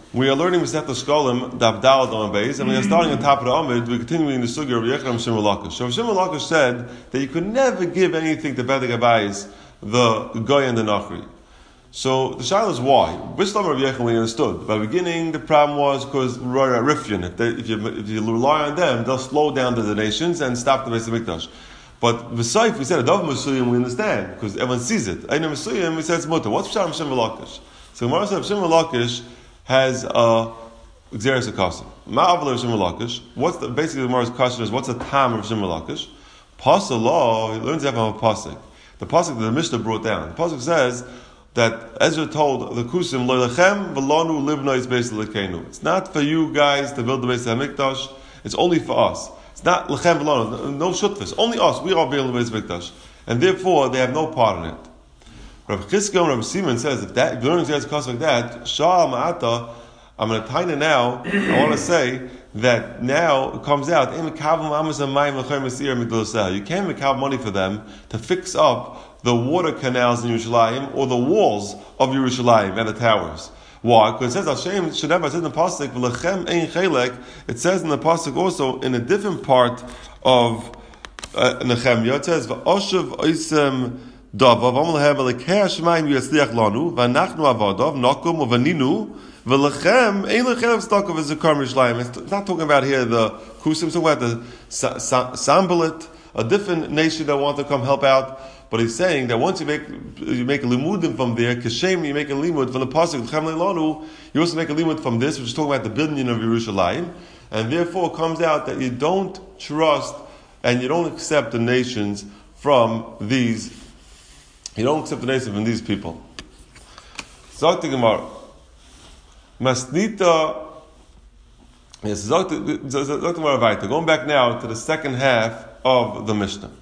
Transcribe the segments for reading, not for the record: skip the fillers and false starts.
We are learning Masechet Shkolim, Daf Daled on Beis, and we are starting on top of the Amid. We're continuing the sugya of Yechram Shimon Lakish. So Shimon Lakish said that you could never give anything to Bedek Abayis, the Goy and the Nachri. So the shaila is why. Which time of Yechram we understood? By the beginning, the problem was because Rifyon. If you rely on them, they'll slow down the donations and stop the Beis Hamikdash. But V'Saif, we said Adav Masuyim, we understand because everyone sees it. Einim Masuyim, we said it's mutter. What's Pshat Shimon Lakish? So Gemara said Shimon Lakish has a Xeris Akasim. Ma'avler Shimon Lakish. Basically the Gemara's question is, what's the time of Shimon Lakish? Pasuk law, he learns that from a pasuk. The pasuk that the Mishnah brought down. The pasuk says that Ezra told the Kusim, Lo lechem v'lanu livna Beis Elokeinu. It's not for you guys to build the Beis Hamikdash. It's only for us. It's not lechem v'lanu. No shutfis. Only us. We are building the Beis Hamikdash, and therefore they have no part in it. Rav Chizkiah and Rav Simon says if the learning says cost like that, Shah Ma'ata, I'm going to tie it now. I want to say that now it comes out you can't make money for them to fix up the water canals in Yerushalayim or the walls of Yerushalayim and the towers. Why? Because it says Hashem should have said in the pasuk v'lechem ein chelek. It says in the pasuk also in a different part of Nehemiah. It says v'oshev oisem Davav Amalhem Elekei Hashemayim Yasliach Lanu V'Anachnu Avadav Nakum Uvaninu V'Lechem Ein Lechem Stakav V'Zekar Mishlayim. It's not talking about here the Kusim. It's talking about the Sambalit, a different nation that want to come help out. But he's saying that once you make a limudim from there, Kashem, you make a limud from the pasuk Lechem Leilanu. You also make a limud from this, which is talking about the building of Yerushalayim, and therefore it comes out that you don't trust and you don't accept the nations from these. You don't accept the nation from these people. Zok the Gemara. Masnita. Yes, Zok the Gemara weiter. Going back now to the second half of the Mishnah.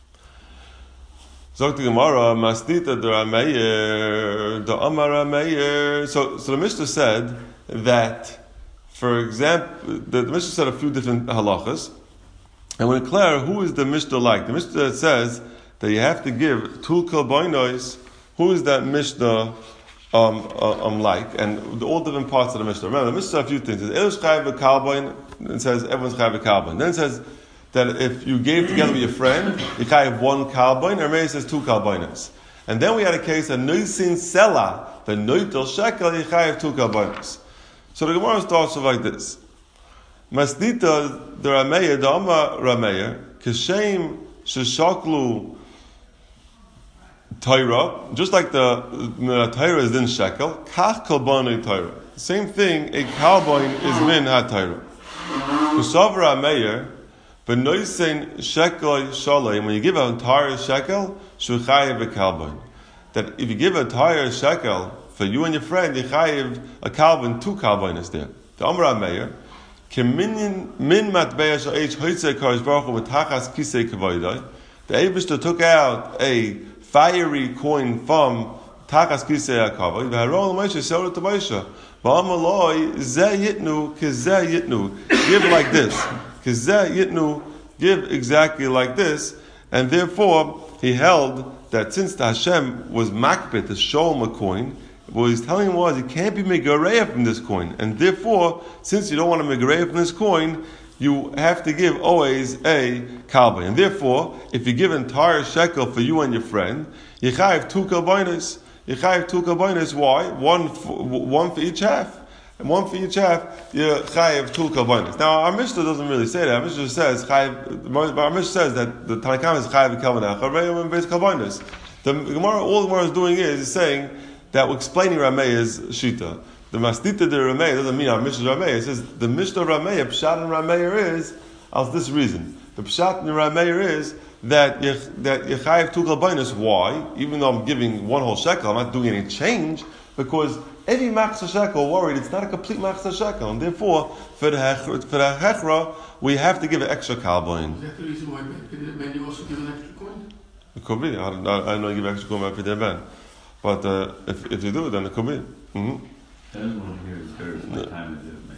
Zok the Gemara. Masnita the Rameyer, the Amar Rameyer. So the Mishnah said that, for example, the Mishnah said a few different halachas, and we declare who is the Mishnah like. The Mishnah says that you have to give Tul Kalboinos. Who is that Mishnah like? And all different parts of the Mishnah. Remember, the Mishnah says a few things. It says Elosh Chayav Kalboin. It says everyone's Chayav Kalboin. Then it says that if you gave together with your friend, you Chayav one Kalboin. Or maybe it says two Kalboinos. And then we had a case of Noisin Sela, the Noitel Shekel, you Chayav two Kalboinos. So the Gemara starts off like this: Masnita the Rameyer, the Amar Rameyer, Kishem Sheshaklu Torah, just like the Torah is in shekel, kach kalbonei Torah. Same thing, a kalboin is min ha-Torah. Kusavra Meir, b'noisen shekel shalom. When you give an entire shekel, shuchayev a kalboin. That if you give an entire shekel for you and your friend, you chayev a kalboin, two kalboin is there. The Amar Meir, kemin min matbeya sha'ech hoitze karish baruch hu mitachas kisei kavoidai. The Eibishter took out a fiery coin from Tachas Kisei HaKavod. V'harol Moshe sold it to Moshe. V'amaloi zeh yitnu k'zeh yitnu. Give like this. K'zeh yitnu. Give exactly like this. And therefore, he held that since the Hashem was makbet to show him a coin, what he's telling him was, you can't be megareya from this coin. And therefore, since you don't want to megareya from this coin, you have to give always a kalba. And therefore, if you give entire shekel for you and your friend, you chayiv two kalboinos. You chayiv two kalboinos. Why? One for each half. And one for each half, you chayiv two kalboinos. Now, our Mishnah doesn't really say that. Our Mishnah says, our Mishnah says that the Tanakhama is chayiv kalboinos. Chareim based kalboinos. The Gemara, all the Gemara is doing is saying that we're explaining Rameya's shita. The Masnita de Rameya doesn't mean our Mishnah Rameya. It says the Mishnah Rameya, Pshat and Rameya is of this reason. The Pshat and Rameya is that Yechayev two kalboinos. Why? Even though I'm giving one whole shekel, I'm not doing any change, because every machzor shekel worried it's not a complete machzor shekel, and therefore for the hechra we have to give an extra kalboin. Is that the reason why maybe you also give an extra coin? It could be. I don't know you give extra coin for their ban, but if you do, then it could be. Mm-hmm. I just want to hear his curse. What time is it, man?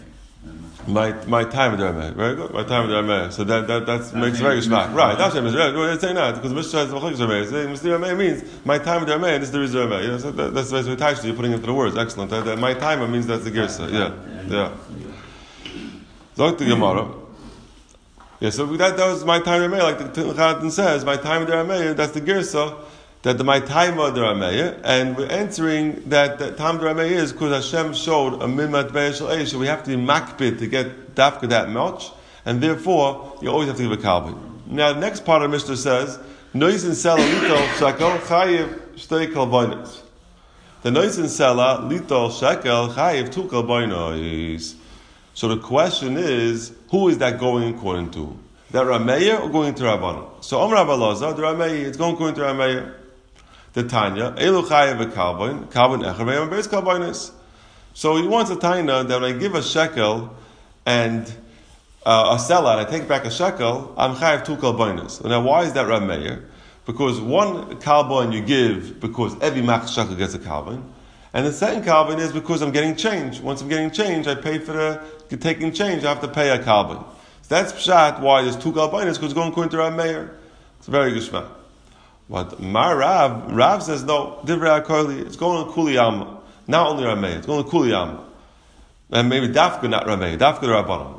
My time of the Rameh. Very good. My time of the Rameh. So that makes very shmak. Right. That's what it's saying that because Mishnah says Machlik Rameh. Saying Mr. Rameh means my time of the Rameh and this is the reason Rameh. You know, so that's the way attached to you putting into the words. Excellent. That my timer means that's the Girsa. Yeah. Zok the Gemara. Yeah. So that was my time of the Rameh. Like the Chatan says, my time of the Rameh. That's the Girsa. That the my time of the Rameh, and we're answering that the time of the Rameh is because Hashem showed a minmat be'eshel eish, so we have to be makbid to get dafka that much, and therefore you always have to give a kalbi. Now the next part of the Mishnah says, nois in sela litol shekel chayiv shtei kalbonos. The nois in sela litol shekel chayiv two kalbonos. So the question is, who is that going according to? That Rameh or going to Rabbanan? So Amar Rabbi Elazar, the Rameh, it's going according to Rameh. The Tanya, Elu Chayev v'Kalboin, Kalboin Echer v'Yom Beis Kalboinis. So he wants a Tanya that when I give a shekel and a seller, and I take back a shekel, I'm Chayev two Kalboinis. Now why is that Rav Meir? Because one Kalboin you give because every Mach shekel gets a Kalboin, and the second Kalboin is because I'm getting change. Once I'm getting change, I pay for the taking change, I have to pay a Kalboin. So that's Pshat why there's two Kalboinis, because it's going according to Rav Meir. It's a very good shema. But Rav says no. Divrei HaKoli, it's going on Kuli Amma. Not only Rameh, it's going on Kuli Amma, and maybe Dafka not Rameh, Dafka the Rabbanon.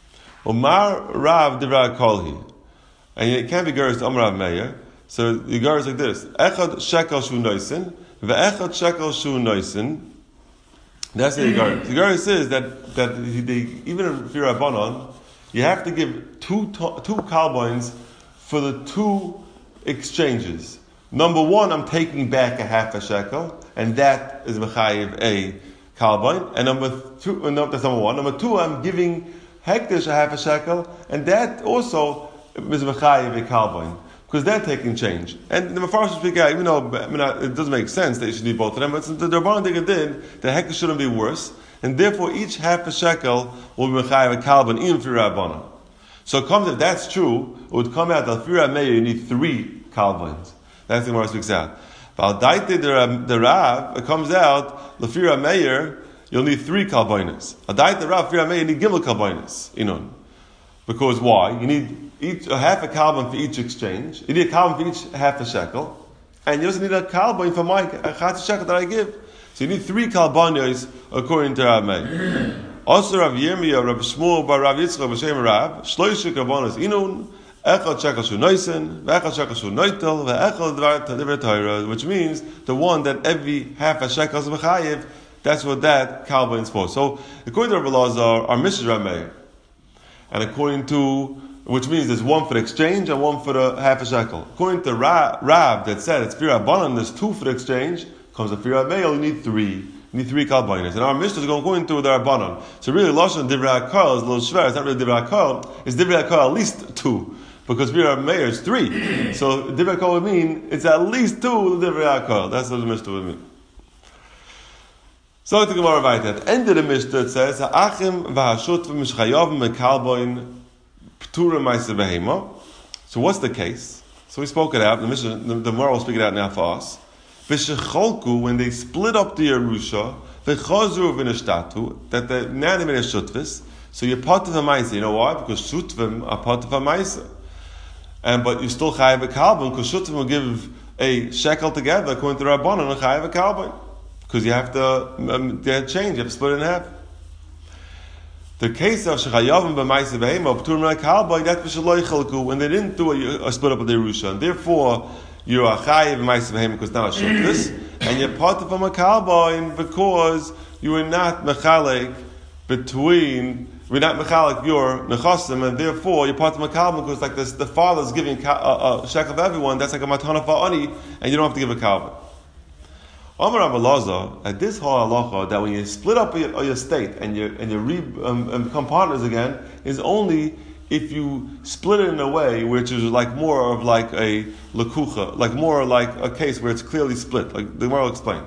Rav Divrei HaKoli, and it can't be Geras to Amar Rav Meir. So the Geras is like this: Echad shekel shu noisin, ve'echad shekel shu noisin. That's the Geras. The Geras says that even if you're Rabbanon, you have to give two kalboins for the two exchanges. Number one, I'm taking back a half a shekel, and that is mechayiv a kalboin. And number two, that's number one. Number two, I'm giving hektish a half a shekel, and that also is mechayiv a kalboin, because they're taking change. And the Mefarshim speak out, even though it doesn't make sense that you should need both of them, but since the Rabbanan thing did, the hektish shouldn't be worse, and therefore each half a shekel will be mechayiv a kalboin, even for Rabbanan. So it comes, if that's true, it would come out that Lafira Meir you need three kalboins. That's the Gemara speaks out. Valdaite the Rav, it comes out Lafira Meir you'll need three kalboinis. Adaite the Rav Lafira Meir you need gimel kalboinis. Because why? You need a half a kalboin for each exchange. You need a kalboin for each half a shekel, and you also need a kalboin for my chatz shekel that I give. So you need three kalboinis according to Rav Meir. Also, Rav Yirmiyah, Rav Shmuel, Bar Rav Yitzchak, B'Shem Rav, Shloisha Karbonos Inun, Echad Shekel Shu Noisen, Ve'echad Shekel Shu Noitel, Ve'echad Divrei Torah, which means the one that every half a shekel is mechayiv. That's what that kalboin is for. So, according to Rav Elazar, our Mishnah Rav Meir, and according to, which means there's one for the exchange and one for the half a shekel. According to Rav that said it's Fir Rabbanan, there's two for the exchange. Comes to Fir Meir, you need three. You need three kalboinis. And our Mishnah is going according to the Rabbanon. So really, Lashon Divrei HaKol is a little shver. It's not really Divrei HaKol. It's Divrei HaKol at least two. Because Fir Meir is three. So Divrei HaKol would mean it's at least two Divrei HaKol. That's what the Mishnah would mean. So the Gemara right at the end of the Mishnah it says, Ha'achim v'ha'shutvim mishchayovim me'kalboin p'turim ma'aseh behema. So what's the case? So we spoke it out. The Mishnah, the Gemara will speak it out now for us. When they split up the Yerusha, that now they made a shutvis, so you're part of a ma'isa. You know why? Because shutvim are part of a ma'isa. But you still chayav a kalbon, because shutvim will give a shekel together, according to Rabbanan, and chayav a kalbon. Because you have to get change, you have to split it in half. The case of shechayavim b'ma'isa behema, p'turim kalbon, that's b'shaloi chalku, when they didn't do a split up of the Yerusha, and therefore, you're a chayiv b'ma'isa behema because now it's shutvis, and you're part of a kalboin because you are not mechalek you're not mechalek your nechasim, and therefore you're part of a kalboin because like this, the father's giving a shekel of everyone. That's like a matana fa'ani, and you don't have to give a kalboin. Amar Rav Elazar, at this whole halacha that when you split up your estate and you become partners again, is only if you split it in a way which is like more of like a lekucha, like more like a case where it's clearly split, like the Gemara will explain.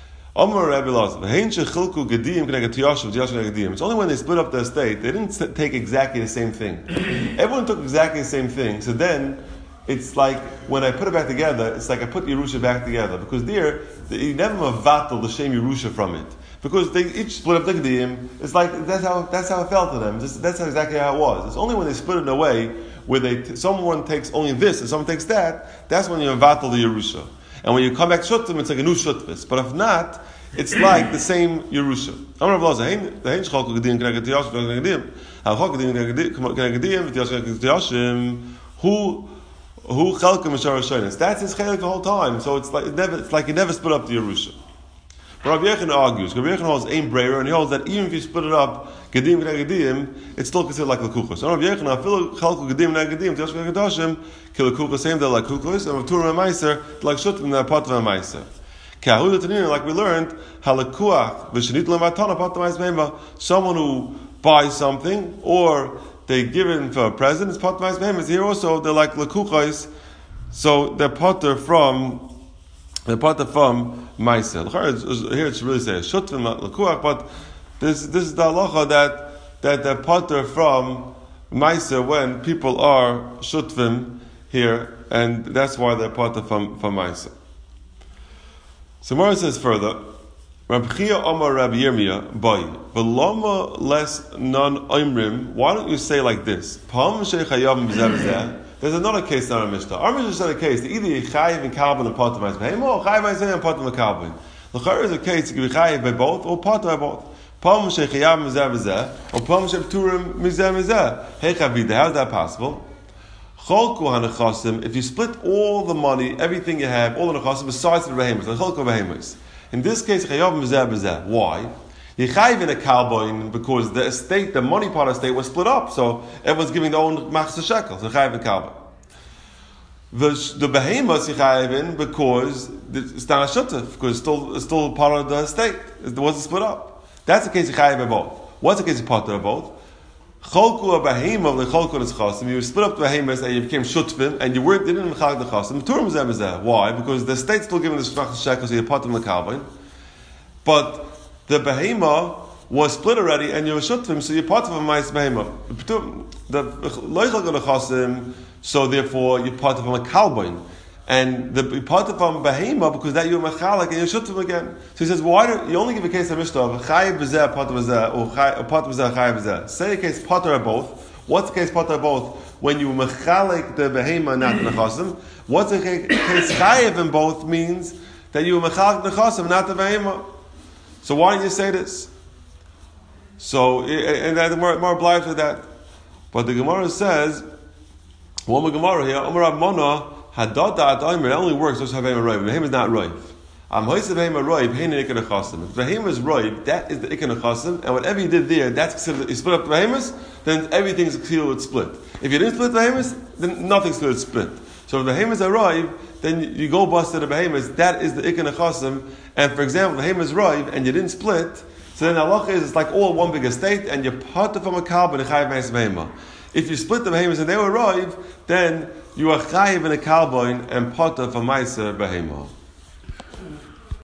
It's only when they split up the estate, they didn't take exactly the same thing. Everyone took exactly the same thing. So then, it's like, when I put it back together, it's like I put Yerusha back together. Because there, you never mavatal the shem Yerusha from it. because they each split up the Gedim. It's like that's how it felt to them. That's exactly how it was. It's only when they split it in a way where someone takes only this and someone takes that. That's when you invatal the Yerusha. And when you come back Shuttim, it's like a new Shutvis. But if not, it's like the same Yerusha. That's his chelik the whole time. So it's like you never split up the Yerusha. But Rabbi Yechon argues. Rabbi Yechon holds aim brayer, and he holds that even if you split it up, Gedim Gedim, it's still considered like Lekuchos. So Rabbi Yechon, I feel Chalku Gedim Gedim, Tiosh Gedoshim, Kilekuchos, same day like Kuchos, and Turim Meiser, like Shutim, and Pat Meiser. Kahuda Tanina, like we learned, Halakuach, Vishanit Lematana, Pat Meiser, someone who buys something, or they give it for a present, it's Pat Meiser. Here also, they're like Lekuchos, so they're potter from Ma'aser. Here it should really say Shutvim, not Lekuach, but this is the halacha that they're potter from Ma'aser when people are Shutvim here, and that's why they're potter from Ma'aser. So Mara says further, Rabbi Chia Omar Rabbi Yirmiyah, boy, V'loma les non oimrim, why don't you say like this? Pam shechayav mizeh. There's another case in our Mishnah. Our Mishnah said a case that either you chayiv and kalbin and potter ma'is behem, or chayiv ma'is behem and potter ma'kalbin. The chayr is a case you can be chayiv by both or potter by both. Pam shechayav mizeh mizeh, or pam sheturim mizeh mizeh. Hey chavida, how is that possible? Cholku hanachasim, if you split all the money, everything you have, all the nechasim besides the behemoths, the cholku behemoths. In this case, chayav mizeh mizeh. Why? You chayiv in a kalboin because the estate, the money part of the estate was split up, so everyone's giving their own machzor shekels. So chayiv in kalboin. The behemoths you chayiv in because it's not a shutuf, because it's still part of the estate. It wasn't split up. That's the case you chayiv in both. What's the case you potter both? Cholku a behemoth the cholku is chasim. You split up the behemoths and you became shutfim, and you didn't mechalik the chasim. Turim mizeh mizeh. Why? Because the estate's still giving the machzor shekels, so you potter the kalboin. But the behema was split already, and you're shutfim, so you're part of a ma'is behema. The loichal gonna chasim, so therefore you're part of a kalboin, and the part of a behema because that you're mechalik and you're shutfim again. So he says, why do you only give a case of mishnah of chayiv b'zeh, part of b'zeh, or part of b'zeh, chayiv b'zeh? Say a case potter of both. What's the case potter of both? When you mechalik the behema, not the nechasim. What's the case chayiv in both means that you mechalik the nechasim, not the behema. So why didn't you say this? So, and the Gemara obliges with that. But the Gemara says, one more Gemara here, Omar Abmona, Hadada at Omer, it only works, just have Behema Roiv. Behema is not Roiv. Hoyse Behema Roiv, Heine Ikon Achasim. If Behema is Roiv, that is the Ikon Achasim, and whatever you did there, that's considered, you split up the Behemas, then everything is considered split. If you didn't split the Behemas, then nothing's considered split. So if the Behemas are Roiv, then you go bust to the Behemas, that is the Ikon Achasim, and for example, the Behemas is Roiv, and you didn't split, so then the halacha is it's like all one big estate, and you're part of a kalb and a chayiv ma'is behema. If you split the behemoths and they were roiv, then you are chayiv in a kalboin and part of a ma'is behema.